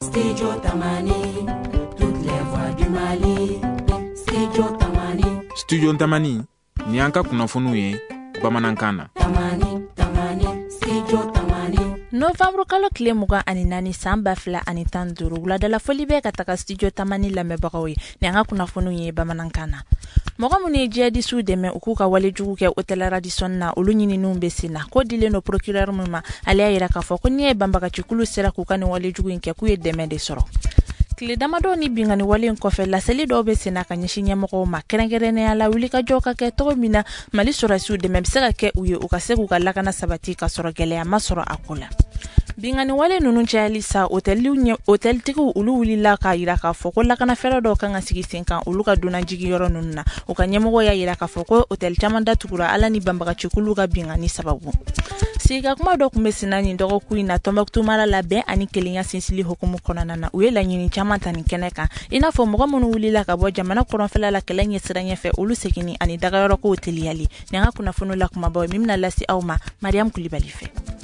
Studio Tamani, toutes les voix du Mali. Studio Tamani. Studio Tamani, ni anka kunafunu ye Bamanankana. Tamani, Studio Tamani. Novembre kalo kile muga ani nani samba fila ani tanduru wula dala foli be kataka Studio Tamani lamebagaw ye ni anka kunafunu ye Bamanankana. Moga muni jihadi su deme ukuka wale jugu ke hotel Radisson na olu nyini numbe sina ko dile no procureur muma ali ayira ka fo ko ni bambaka chikulu sera kukani wale jugu nke kuye deme de soro kile damado ni bingani wale nkofe la seli do be sina ka nyishinya moko ma kerengerene ala wuli ka joka ke to mina mali sora su deme bisaka ke uye ukasegu ka lakana sabati ka soro gele ya masoro akula bingani wale nunu chali sa hotel tiku ulu wulila ka ira ka foko la kana fera do kan asigi senkan ulu ka duna jigi yoro nunna o ka nyemo ya ira ka foko hotel chamanda tukura ala ni bambaka chikulu ka bingani sababu siga kuma do kumesina ni ndogo kuina Tombouctou mara la be ani kelinya sinsili hukumu konana na uela nyini chamanta ni keneka ina fo mogo munu wulila ka bo jamana koron fela la kelanye siranye fe ulu sekini ani daga yoro ko hotel yali nyanga kuna funu la kuma bo mimna lasi auma Mariam Kulibali fe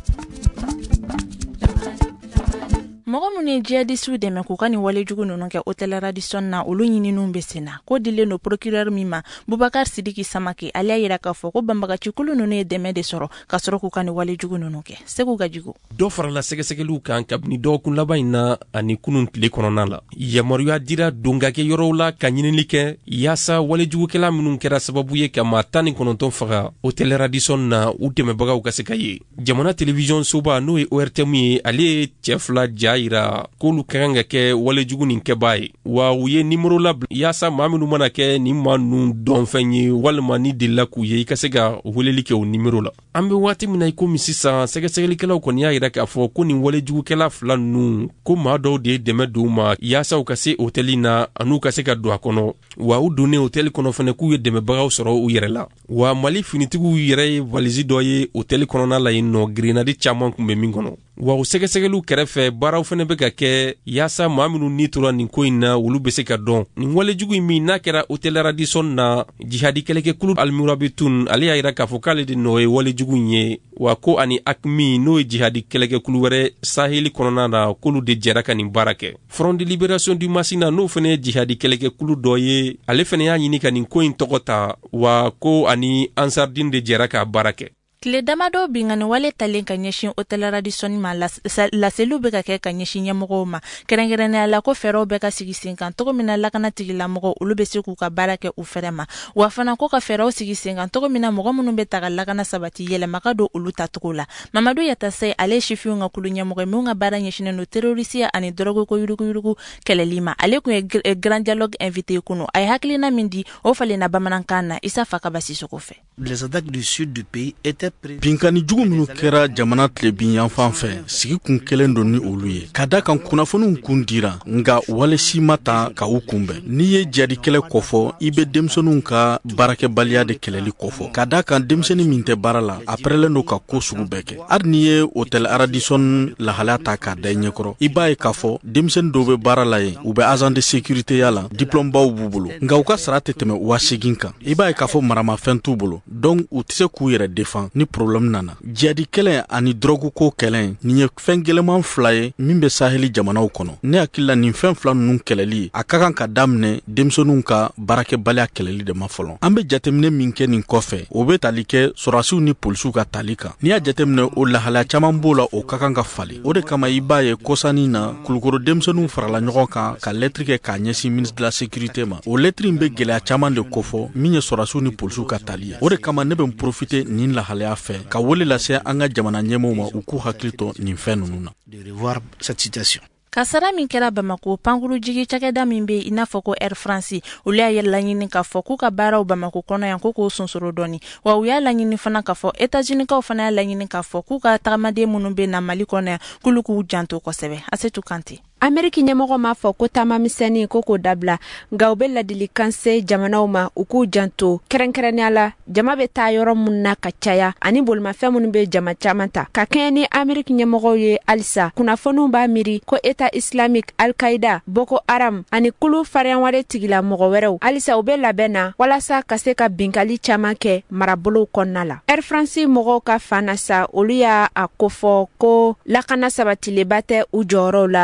mogo muni jihadi su deme kukani wale jugu nunu ke hotel Radisson na ulu nyini numbe sena ko dile no procureur mima Boubacar Sidiki Samake alia yira ka fo ko bambaka chikulu nunu deme de soro ka soro kukani wale jugu nunu ke segu gajigo do farala segesegelu kan kabni do kun labayna ani kunun tile konona la yamaruya dira donga ke yorola kanyini like yasa wale jugu kala munun kera sababu ye kama tani kononton faga hotel Radisson na udeme baga ukasekaye jamana television soba no e ORTM ali chefla ira kolu kanga ke wale jugu nin ke bay wa uye numero la yasa maminu mana ke ni manu don fenyi wal mani de la ku ye kasega wele like o numero la ambe wati mina ko misisa sega sega likela ko ni ira ka fo ko ni wale jugu kela flanu ko ma do de deme do ma yasa o kase hotelina anu kasega do akono wa u done hotel kono fene ku ye deme bagaw soro u yere la wa mali finitigu yere valisi do ye hotel kono na la ino grenade chamon kumbe mingono wa u sega sega lu kerefe baraw fene be ka ke yasa maminu nitura nin ko ina wulu be se ka don nin wale jugu mi na kera hotel Radisson na jihadi keleke kulu almurabitun ali ayira ka fokale de no e wale jugu nye wa ko ani akmi no e jihadi keleke kulu were saheli konona na kulu de jeraka nin barake Front de Libération du Masina no fene jihadi keleke kulu doye ale fene ya nyini ka nin ko in tokota wa ko ani ansardin de jeraka barake kile damado bingani wale talen ka nyeshin hotel Radisson ma la selu be ka ke ka nyeshin nyamogo ma kerengerene ala ko fero be ka sigisin kan to mina la kana tigila mogo ulu be siku ka barake u ferema wa fana ko ka fero sigisin kan to mina mogo munu be taga la kana sabati yele makado ulu tatukula Mamadou Yata sai ale shifu nga kulu nyamogo mu nga bara nyeshin no terrorisia ani drogo ko yurugu kelelima ale ku grand dialogue invité kuno ay haklina mindi o fale na Bamanankana isa faka basiso ko fe les attaques du sud du pays étaient binkani jugu minnu kɛra jamana tilebin yanfan fɛ sigi kun kelen don ni olu ye ka da kan kunnafoniw kun dira nga wale si ma ta ka u kunbɛn n'i ye jadi kɛlɛ kɔfɔ i be denmisɛnninw ka baarakɛbaliya de kɛlɛli kɔfɔ ka da kan denmisɛnnin min tɛ baara la a pɛrɛlen do ka ko sugu bɛɛ kɛ hali n'i ye hotel Radisson lahalaya ta k'a da i ɲɛkɔrɔ i b'a ye k'a fɔ denmisɛnnin dɔw be baara la yen u bɛ agent de sécurité ya la diplôme baw b'u bolo nga u ka sara tɛ tɛmɛ 8,000 kan i b'a ye k'a fɔ maramafɛn t'u bolo donc u tɛ se k'u yɛrɛ défend ni problème nana jadi kɛlɛ ani drogue ko kɛlɛ nin ye fɛn gɛlɛman fila ye min bɛ saheli jamanaw kɔnɔ ne hakili la nin fɛn fila ninnu kɛlɛli a ka kan ka daminɛ denmisɛnninw ka baarakɛbaliya kɛlɛli de ma fɔlɔ an bɛ jateminɛ min kɛ nin kɔfɛ o bɛ tali kɛ sɔrɔdasiw ni polisiw ka tali kan n'i y'a jateminɛ o lahalaya caman b'o la o ka kan ka fali o de kama i b'a ye kɔsani na kulukoro denmisɛnninw farala ɲɔgɔn kan ka lɛtiri kɛ k'a ɲɛsin ministre de la sécurité ma o lɛtiri in bɛ gɛlɛya caman de kofɔ min ye sɔrɔdasiw ni polisiw ka tali ye o de kama ne bɛ n profiter nin lahalaya fɛ ka wele lase an ka jamana ɲɛmɔgɔw ma u k'u hakili to nin fɛn ninnu na de revoir cette situation. Kasara min kɛra Bamako pankuru jigi cakɛda min be ina fɔ ko Air France olu y'a yɛrɛ laɲini k'a fɔ k'u ka baaraw Bamako kɔnɔ yan ko k'o sonsoro dɔɔni wa u y'a laɲini fana k'a fɔ États-Unis kaw fana y'a laɲini k'a fɔ k'u ka tagamaden minnu be na Mali kɔnɔ yan k'olu k'u janto kosɛbɛ Asetu Kante Ameriki ɲɛmɔgɔ m'a fɔ ko taama misɛnnin ko k'o dabila nka u bɛ ladilikan se jamanaw ma u k'u janto kɛrɛnkɛrɛnnenya la jama bɛ taa yɔrɔ minnu na ka caya ani bolimafɛn minnu bɛ jama caman ta ka kɛɲɛ ni Ameriki ɲɛmɔgɔw ye halisa kunnafoniw b'a miiri ko État islamique Al-Qaïda Boko Haram ani kulu farinya wɛrɛ tigila mɔgɔ wɛrɛw halisa u bɛ labɛn na walasa ka se ka binkali caman kɛ marabolow kɔnɔna la Air France mɔgɔw ka fan na sa olu y'a kofɔ ko lakana sabatileba tɛ u jɔyɔrɔw la mɔgɔ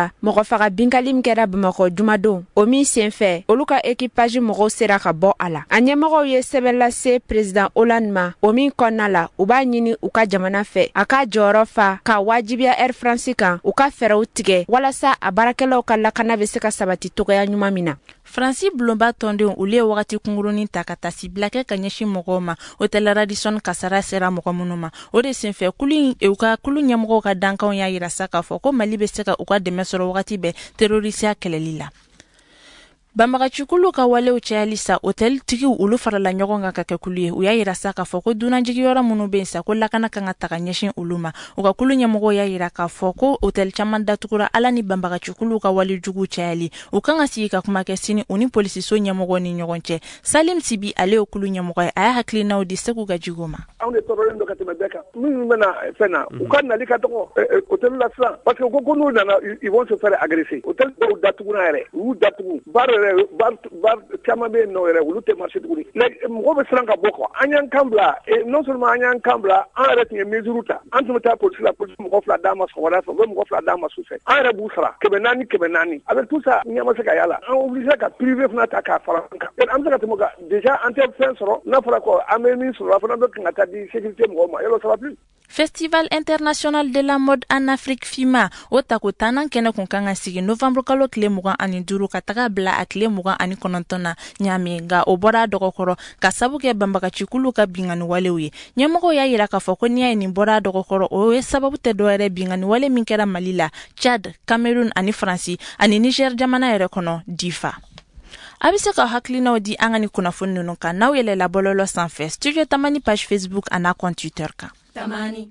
mɔgɔ faga binkali min kɛra Bamakɔ jumadon o min senfɛ olu ka équipage mɔgɔw sera ka bɔ a la. A ɲɛmɔgɔw ye sɛbɛn lase président Hollande ma o min kɔnɔna la u b'a ɲini u ka jamana fɛ a ka jɔyɔrɔ fa ka wajibiya Air France kan u ka fɛɛrɛw tigɛ walasa a baarakɛlaw ka lakana bɛ se ka sabati togoya ɲuman min na. Fransi bulonba tɔndenw olu ye wagati kungurunin ta ka taa sibila kɛ ka ɲɛsin mɔgɔw ma hôtel Radisson kasara sera mɔgɔ minnu ma o de senfɛ u ka kulu ɲɛmɔgɔw ka dankanw y'a yira sa k'a fɔ ko Mali bɛ se ka u ka dɛmɛ sɔrɔ wagati bɛɛ terrorisiya kɛlɛli la. Banbagacikulu ka walew cayali sa hôtel tigiw olu farala ɲɔgɔn kan ka kɛ kulu ye u y'a yira sa k'a fɔ ko dunanjigiyɔrɔ minnu bɛ yen sa ko lakana kan ka taga ɲɛsin olu ma u ka kulu ɲɛmɔgɔw y'a yira k'a fɔ ko hôtel caman datugura ala ni banbagacikulu ka wale jugu cayali u kan ka sigi ka kuma kɛ sini u ni polisiso ɲɛmɔgɔw ni ɲɔgɔn cɛ. Salim Sibi ale ye kulu ɲɛmɔgɔ ye a y'a hakilinaw di Segu ka jigo ma. Anw de tɔɔrɔlen don ka tɛmɛ bɛɛ kan minnu bɛna fɛn na u ka nali ka dɔgɔ hôtel la sisan parce que ko n'u nana ils vont se faire agresser hôtel dɔw datuguna yɛrɛ u y'u datugu bar caman bɛ yen nɔ yɛrɛ olu tɛ marché tuguni mɔgɔ bɛ siran ka bɔ quoi an y'an kan bila non seulement an y'an kan bila an yɛrɛ tun ye mesure ta an tun bɛ taa police la police mɔgɔ 2 d'an ma sɔgɔmada fɛ u bɛ mɔgɔ 2 d'an ma sufɛ an yɛrɛ b'u sara 400 avec tout ça ɲɛ ma se ka yala an obligé ka privé fana ta k'a fara an kan an bɛ se ka tɛmɛ déjà an tɛ fɛn sɔrɔ n'a fɔra ko an bɛ min sɔrɔ a fana bɛ kan ka taa di sécurité mɔgɔw ma yɔrɔ ça va plus. Festival international de la mode en Afrique FIMA o tako tanan kɛnɛ kun kan ka sigi novembre kalo tile 25 ka taga bila a tile 29 na ɲaami nga o bɔra dɔgɔkɔrɔ ka sabu kɛ banbagacikulu ka bingani walew ye. Ɲɛmɔgɔw y'a yira k'a fɔ ko n'i y'a ye nin bɔra dɔgɔkɔrɔ o ye sababu tɛ dɔwɛrɛ bingani wale min kɛra Mali la, Chad, Cameroun ani Faransi ani Niger jamana yɛrɛ kɔnɔ Difa. A bɛ se ka hakilinaw di an ka ni kunnafoni ninnu kan n'aw yɛlɛla bɔlɔlɔ sanfɛ Studio Tamani page Facebook ana compte Twitter kan. Tamani.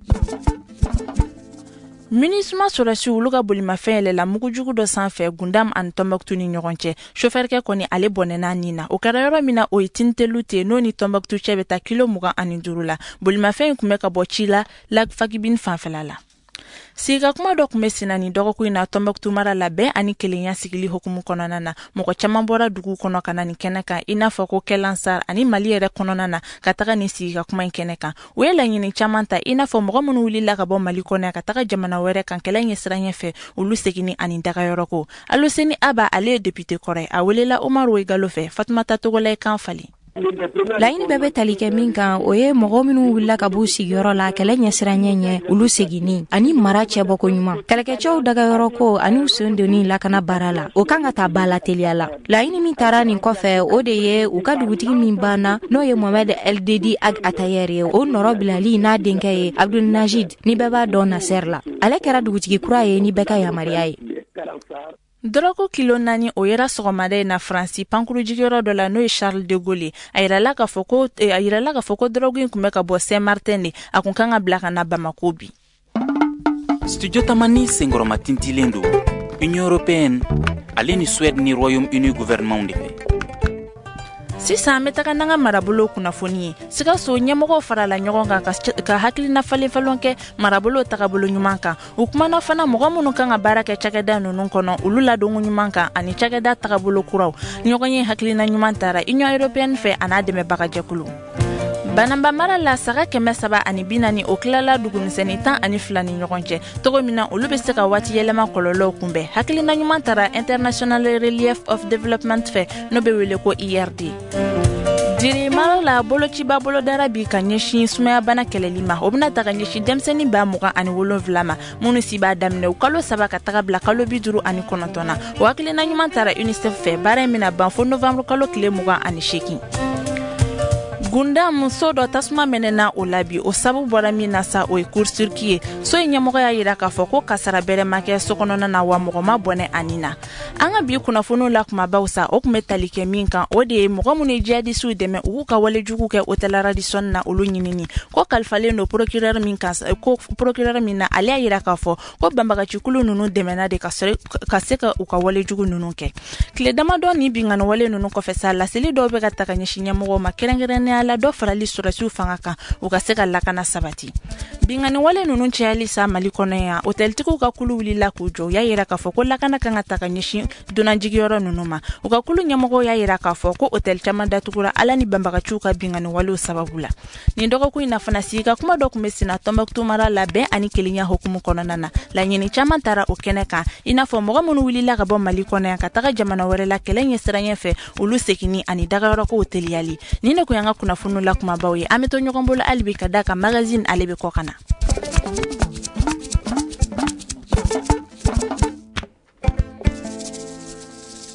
Munisma surasi olu ka bolimafɛn yɛlɛla mugujugu dɔ sanfɛ Gundam ani Tombouctou ni ɲɔgɔn cɛ. Chauffeur-kɛ kɔni ale bɔnɛna nin na. O kɛra yɔrɔ min na o ye Tintelu te n'o ni Tombouctou cɛ bɛ taa kilo 25 la. Bolimafɛn in kun bɛ ka bɔ ci la Lac Fagibine fanfɛla la. Siga kuma dɔ kun bɛ sina ni dɔgɔkun in na Tombouctou mara la bɛn ani kelenya sigili hukumu kɔnɔna na. Mɔgɔ caman bɔra dugu kɔnɔ ka na nin kɛnɛ kan i n'a fɔ ko Kɛlansar ani Mali yɛrɛ kɔnɔna na ka taga ni siga kuma in kɛnɛ kan. U ye laɲini caman ta i n'a fɔ mɔgɔ minnu wulila ka bɔ Mali kɔnɔ ka taga jamana wɛrɛ kan kɛlɛ ɲɛ siran ɲɛfɛ olu segini ani dagayɔrɔ ko. Aloseni Aba ale ye député kɔrɔ a welela Omar Weigalo fɛ Fatumata Togolai kan fali. Laɲini bɛɛ bɛ tali kɛ min kan o ye mɔgɔ minnu wulila ka b'u sigiyɔrɔ la kɛlɛ ɲɛsiranya ɲɛ olu segini ani mara cɛbɔko ɲuman kɛlɛkɛcɛw dagayɔrɔ ko ani u sen donni lakana baara la o kan ka taa ba la teliya la. Laɲini min taara nin kɔfɛ o de ye u ka dugutigi min banna n'o ye Mohamed Eldedi Ag Atayer ye o nɔrɔ bilali n'a denkɛ ye Abdul Najid ni bɛɛ b'a dɔn Nasser la ale kɛra dugutigi kura ye ni bɛɛ ka yamariya ye. Drogo kilo 4 o yera sɔgɔmada in na Faransi pankuru jigiyɔrɔ dɔ la n'o ye Charles de Gaulle a yirala ka fɔ ko drogo in kun bɛ ka bɔ Saint-Martin de a kun kan ka bila ka na Bamako bi. Studio Tamani senkɔrɔma tintilen don Union Européenne ale ni Suède ni Royaume-Uni gouvernement de fɛ. Sisan bɛ taga n'an ka marabolo kunnafoni ye Sikaso ɲɛmɔgɔw farala ɲɔgɔn kan ka hakilina falenfalon kɛ marabolo tagabolo ɲuman kan u kumana fana mɔgɔ minnu kan ka baara kɛ cakɛda ninnu kɔnɔ olu ladonko ɲuman kan ani cakɛda tagabolo kuraw ɲɔgɔn ye hakilina ɲuman tara Union Européenne fɛ an'a dɛmɛbaga jɛkulu. Banamba mara la saga 340 o kilala dugumisɛnnin 12 ni ɲɔgɔn cɛ togo min na olu bɛ se ka waati yɛlɛma kɔlɔlɔw kunbɛn hakilina ɲuman tara International Relief of Development fɛ n'o bɛ wele ko IRD. Diri mara la bolociba bolodara bi ka ɲɛsin sumaya bana kɛlɛli ma o bɛna taga ɲɛsin denmisɛnnin ba 27 ma minnu si b'a daminɛ u kalo 3 ka taga bila kalo 59 na o hakilina ɲuman tara UNICEF fɛ baara in bɛna ban fo novembre kalo tile 28. Gunda muso dɔ tasuma mɛnɛna o la bi o sabu bɔra min na sa o ye court-circuit ye so in ɲɛmɔgɔ y'a yira k'a fɔ ko kasara bɛrɛ ma kɛ sokɔnɔna na wa mɔgɔ ma bɔnɛ ani na an ka bi kunnafoniw la kumabaw sa o kun bɛ tali kɛ min kan o de ye mɔgɔ minnu ye jihadisiw dɛmɛ u k'u ka walejugu kɛ hôtel Radisson na olu ɲinini ko kalifalen don procureur min na ale y'a yira k'a fɔ ko banbagacikulu ninnu dɛmɛna de ka se ka u ka walejugu ninnu kɛ tile damadɔ ni bingani wale ninnu kɔfɛ sa laseli dɔw bɛ ka taga ɲɛsin ɲɛmɔgɔw ma kɛrɛnkɛrɛnnenya ɲinina la dɔ farali sɔrɔsiw fanga kan u ka se ka lakana sabati. Bingani wale nunu cayali sa Mali kɔnɔ yan hoteltigiw ka kulu wulila k'u jɔ. U y'a yira k'a fɔ ko lakana kan ka ta ka ɲɛsin donanjigiyɔrɔ nunu ma. U ka kulu ɲɛmɔgɔw y'a yira k'a fɔ ko hotel caman datugura Ala ni banbagaciw ka bingani walew sababu la. Nin dɔgɔkun in na fana Sika kuma dɔ kun bɛ sina Tɔnbɔkutu mara la bɛn ani kelenya hokumu kɔnɔna na. Laɲini caman tara o kɛnɛ kan i n'a fɔ mɔgɔ minnu wulila ka bɔ Mali kɔnɔ yan ka taga jamana wɛrɛ la kɛlɛ ɲɛsiranya fɛ olu segini ani dagayɔrɔ kow teliyali. Nin de kun y'an ka kunnafoniw la kumabaw ye. An bɛ to ɲɔgɔn bolo hali bi ka da ka magazine ale bɛ kɔ kana.